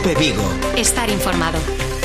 COPE Vigo. Estar informado.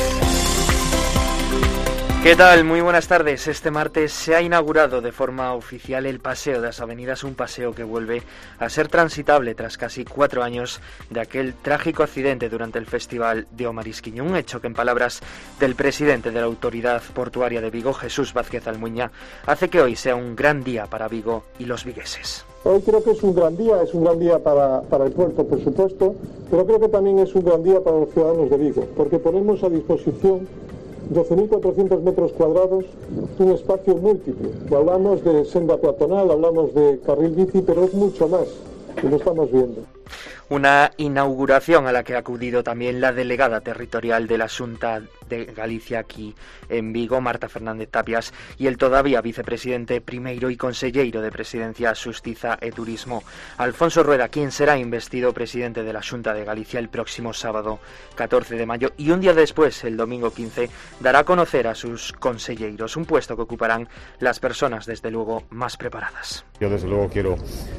¿Qué tal? Muy buenas tardes. Este martes se ha inaugurado de forma oficial el Paseo de las Avenidas, un paseo que vuelve a ser transitable tras casi 4 años de aquel trágico accidente durante el Festival de O Marisquiño. Un hecho que, en palabras del presidente de la Autoridad Portuaria de Vigo, Jesús Vázquez Almuña, hace que hoy sea un gran día para Vigo y los vigueses. Hoy creo que es un gran día para el puerto, por supuesto, pero creo que también es un gran día para los ciudadanos de Vigo, porque ponemos a disposición 12.400 metros cuadrados, un espacio múltiple. Hablamos de senda peatonal, hablamos de carril bici, pero es mucho más, y lo estamos viendo. Una inauguración a la que ha acudido también la delegada territorial de la Xunta de Galicia aquí en Vigo, Marta Fernández Tapias, y el todavía vicepresidente primeiro y conselleiro de Presidencia, Xustiza e Turismo, Alfonso Rueda, quien será investido presidente de la Xunta de Galicia el próximo sábado 14 de mayo, y un día después, el domingo 15, dará a conocer a sus conselleiros, un puesto que ocuparán las personas, desde luego, más preparadas. Yo, desde luego, quiero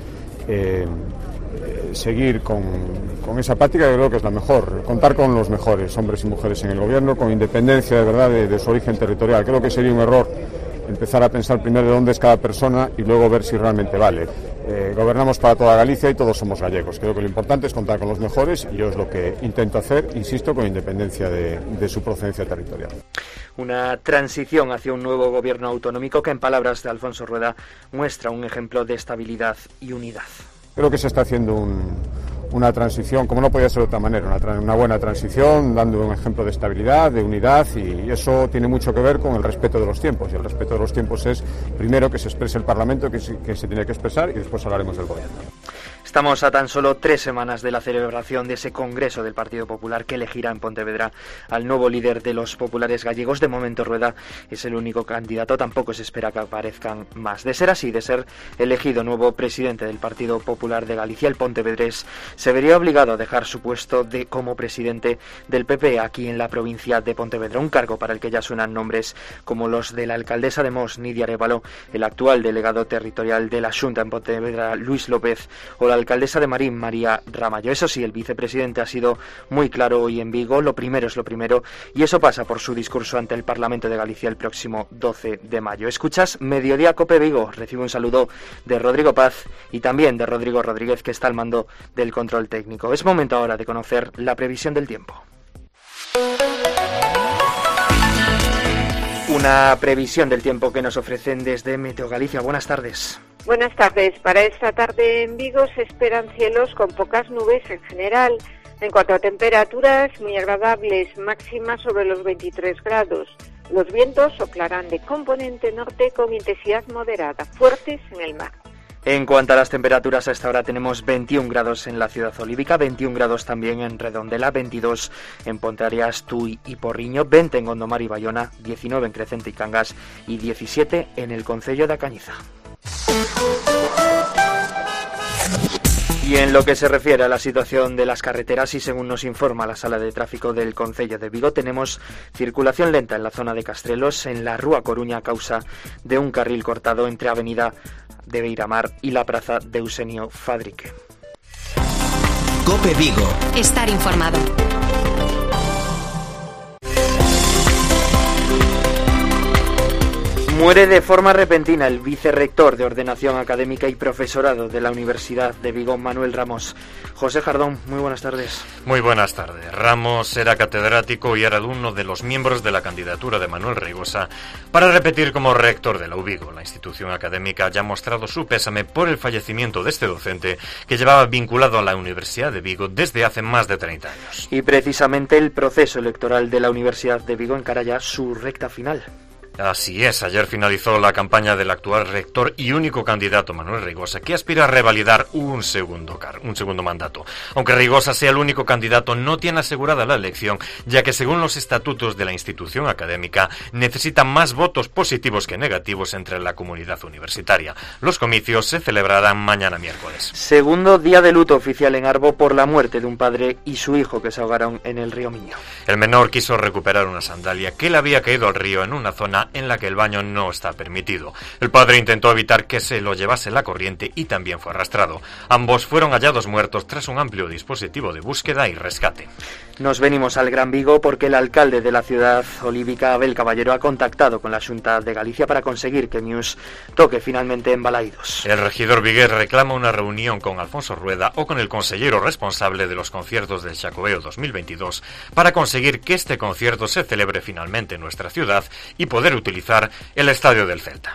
seguir con esa práctica, que creo que es la mejor, contar con los mejores hombres y mujeres en el gobierno, con independencia de verdad de su origen territorial. Creo que sería un error empezar a pensar primero de dónde es cada persona y luego ver si realmente vale. Gobernamos para toda Galicia y todos somos gallegos. Creo que lo importante es contar con los mejores, y yo es lo que intento hacer, insisto, con independencia de su procedencia territorial. Una transición hacia un nuevo gobierno autonómico que, en palabras de Alfonso Rueda, muestra un ejemplo de estabilidad y unidad. Creo que se está haciendo una transición, como no podía ser de otra manera, una buena transición, dando un ejemplo de estabilidad, de unidad, y eso tiene mucho que ver con el respeto de los tiempos. Y el respeto de los tiempos es, primero, que se exprese el Parlamento, que se tiene que expresar, y después hablaremos del gobierno. Estamos a tan solo 3 semanas de la celebración de ese Congreso del Partido Popular que elegirá en Pontevedra al nuevo líder de los populares gallegos. De momento, Rueda es el único candidato, tampoco se espera que aparezcan más. De ser así, de ser elegido nuevo presidente del Partido Popular de Galicia, el pontevedrés se vería obligado a dejar su puesto como presidente del PP aquí en la provincia de Pontevedra, un cargo para el que ya suenan nombres como los de la alcaldesa de Mos, Nidia Arévalo, el actual delegado territorial de la Xunta en Pontevedra, Luis López, o la alcaldesa de Marín, María Ramallo. Eso sí, el vicepresidente ha sido muy claro hoy en Vigo: lo primero es lo primero, y eso pasa por su discurso ante el Parlamento de Galicia el próximo 12 de mayo. Escuchas Mediodía Cope Vigo. Recibe un saludo de Rodrigo Paz y también de Rodrigo Rodríguez, que está al mando del control técnico. Es momento ahora de conocer la previsión del tiempo. Una previsión del tiempo que nos ofrecen desde Meteo Galicia. Buenas tardes. Buenas tardes. Para esta tarde en Vigo se esperan cielos con pocas nubes en general. En cuanto a temperaturas, muy agradables, máximas sobre los 23 grados. Los vientos soplarán de componente norte con intensidad moderada, fuertes en el mar. En cuanto a las temperaturas, a esta hora tenemos 21 grados en la ciudad olívica, 21 grados también en Redondela, 22 en Ponteareas, Tui y Porriño, 20 en Gondomar y Bayona, 19 en Crecente y Cangas y 17 en el concello da Cañiza. Y en lo que se refiere a la situación de las carreteras, y según nos informa la Sala de Tráfico del concello de Vigo, tenemos circulación lenta en la zona de Castrelos, en la Rúa Coruña, a causa de un carril cortado entre Avenida de Beiramar y la Plaza de Eusenio Fadrique. COPE Vigo. Estar informado. Muere de forma repentina el vicerrector de Ordenación Académica y Profesorado de la Universidad de Vigo, Manuel Ramos. José Jardón, muy buenas tardes. Muy buenas tardes. Ramos era catedrático y era uno de los miembros de la candidatura de Manuel Reigosa para repetir como rector de la UVigo. La institución académica ya ha mostrado su pésame por el fallecimiento de este docente, que llevaba vinculado a la Universidad de Vigo desde hace más de 30 años. Y precisamente el proceso electoral de la Universidad de Vigo encara ya su recta final. Así es, ayer finalizó la campaña del actual rector y único candidato, Manuel Reigosa, que aspira a revalidar un segundo mandato. Aunque Reigosa sea el único candidato, no tiene asegurada la elección, ya que según los estatutos de la institución académica, necesita más votos positivos que negativos entre la comunidad universitaria. Los comicios se celebrarán mañana miércoles. Segundo día de luto oficial en Arbo por la muerte de un padre y su hijo que se ahogaron en el río Miño. El menor quiso recuperar una sandalia que le había caído al río en una zona zona en la que el baño no está permitido. El padre intentó evitar que se lo llevase la corriente y también fue arrastrado. Ambos fueron hallados muertos tras un amplio dispositivo de búsqueda y rescate. Nos venimos al Gran Vigo porque el alcalde de la ciudad olívica, Abel Caballero, ha contactado con la Xunta de Galicia para conseguir que Muse toque finalmente en Balaídos. El regidor vigués reclama una reunión con Alfonso Rueda o con el consellero responsable de los conciertos del Xacobeo 2022 para conseguir que este concierto se celebre finalmente en nuestra ciudad y poder utilizar el estadio del Celta.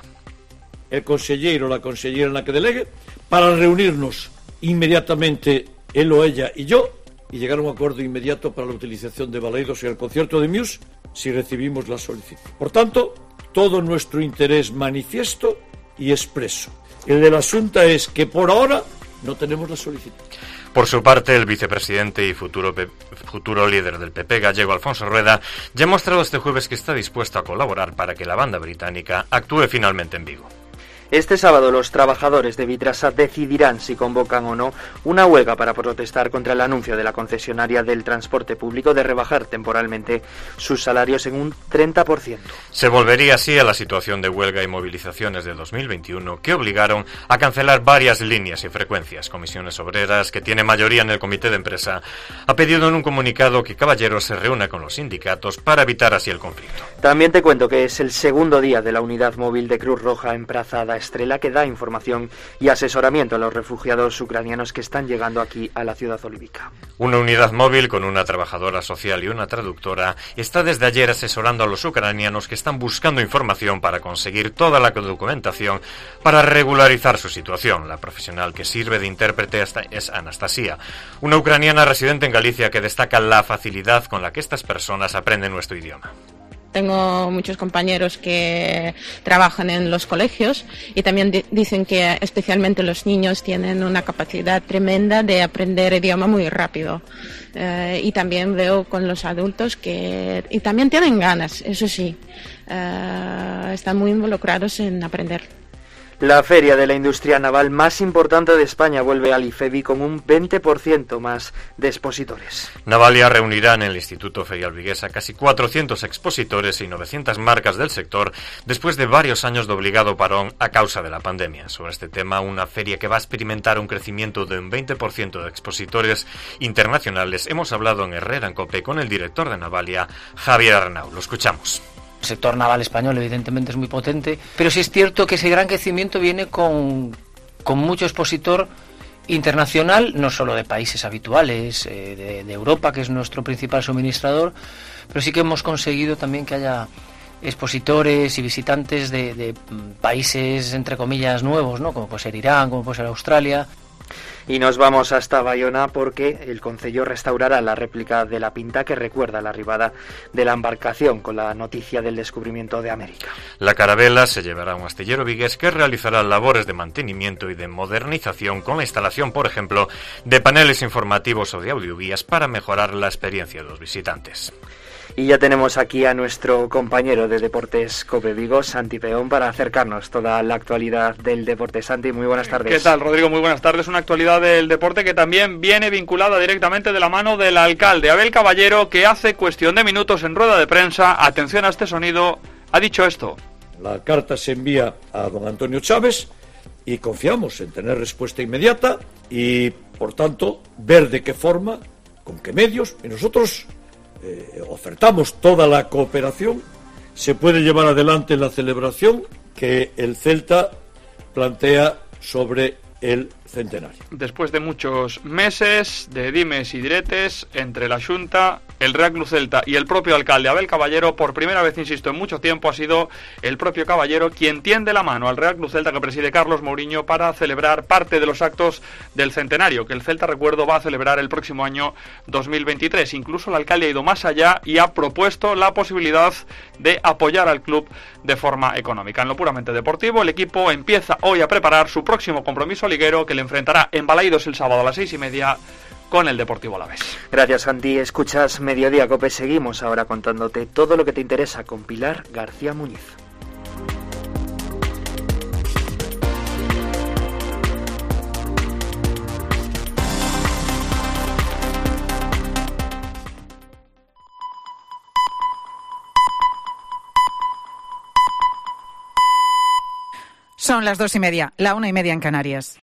El consellero o la consellera en la que delegue para reunirnos inmediatamente él o ella y yo y llegar a un acuerdo inmediato para la utilización de Balaídos en el concierto de Muse si recibimos la solicitud. Por tanto, todo nuestro interés manifiesto y expreso. El de la Xunta es que por ahora no tenemos la solicitud. Por su parte, el vicepresidente y futuro líder del PP gallego, Alfonso Rueda, ya ha mostrado este jueves que está dispuesto a colaborar para que la banda británica actúe finalmente en Vigo. Este sábado los trabajadores de Vidrasa decidirán si convocan o no una huelga para protestar contra el anuncio de la concesionaria del transporte público de rebajar temporalmente sus salarios en un 30%. Se volvería así a la situación de huelga y movilizaciones de 2021 que obligaron a cancelar varias líneas y frecuencias. Comisiones Obreras, que tiene mayoría en el comité de empresa, ha pedido en un comunicado que Caballero se reúna con los sindicatos para evitar así el conflicto. También te cuento que es el segundo día de la unidad móvil de Cruz Roja en Praza da Estrela, que da información y asesoramiento a los refugiados ucranianos que están llegando aquí a la ciudad olívica. Una unidad móvil con una trabajadora social y una traductora está desde ayer asesorando a los ucranianos que están buscando información para conseguir toda la documentación para regularizar su situación. La profesional que sirve de intérprete es Anastasia, una ucraniana residente en Galicia que destaca la facilidad con la que estas personas aprenden nuestro idioma. Tengo muchos compañeros que trabajan en los colegios y también dicen que especialmente los niños tienen una capacidad tremenda de aprender idioma muy rápido. Y también veo con los adultos que y también tienen ganas, eso sí, están muy involucrados en aprender. La feria de la industria naval más importante de España vuelve al IFEBI con un 20% más de expositores. Navalia reunirá en el Instituto Ferial Vigués a casi 400 expositores y 900 marcas del sector después de varios años de obligado parón a causa de la pandemia. Sobre este tema, una feria que va a experimentar un crecimiento de un 20% de expositores internacionales. Hemos hablado en Herrera en COPE con el director de Navalia, Javier Arnau. Lo escuchamos. El sector naval español evidentemente es muy potente, pero sí es cierto que ese gran crecimiento viene con mucho expositor internacional, no solo de países habituales, de Europa, que es nuestro principal suministrador, pero sí que hemos conseguido también que haya expositores y visitantes de países, entre comillas, nuevos, ¿no? Como puede ser Irán, como puede ser Australia. Y nos vamos hasta Bayona porque el concello restaurará la réplica de la Pinta que recuerda la arribada de la embarcación con la noticia del descubrimiento de América. La carabela se llevará a un astillero vigués que realizará labores de mantenimiento y de modernización con la instalación, por ejemplo, de paneles informativos o de audioguías para mejorar la experiencia de los visitantes. Y ya tenemos aquí a nuestro compañero de Deportes COPE Vigo, Santi Peón, para acercarnos toda la actualidad del deporte. Santi, muy buenas tardes. ¿Qué tal, Rodrigo? Muy buenas tardes. Una actualidad del deporte que también viene vinculada directamente de la mano del alcalde, Abel Caballero, que hace cuestión de minutos en rueda de prensa, atención a este sonido, ha dicho esto. La carta se envía a don Antonio Chávez y confiamos en tener respuesta inmediata y, por tanto, ver de qué forma, con qué medios, y nosotros ofertamos toda la cooperación, se puede llevar adelante la celebración que el Celta plantea sobre el centenario. Después de muchos meses de dimes y diretes entre la Xunta, el Real Club Celta y el propio alcalde Abel Caballero, por primera vez, insisto, en mucho tiempo ha sido el propio Caballero quien tiende la mano al Real Club Celta que preside Carlos Mourinho para celebrar parte de los actos del centenario que el Celta, recuerdo, va a celebrar el próximo año 2023. Incluso el alcalde ha ido más allá y ha propuesto la posibilidad de apoyar al club de forma económica. En lo puramente deportivo, el equipo empieza hoy a preparar su próximo compromiso liguero que le enfrentará en Balaídos el sábado a las 6:30 con el Deportivo Alavés. Gracias, Santi. Escuchas Mediodía COPE. Seguimos ahora contándote todo lo que te interesa con Pilar García Muñiz. Son las 2:30, la 1:30 en Canarias.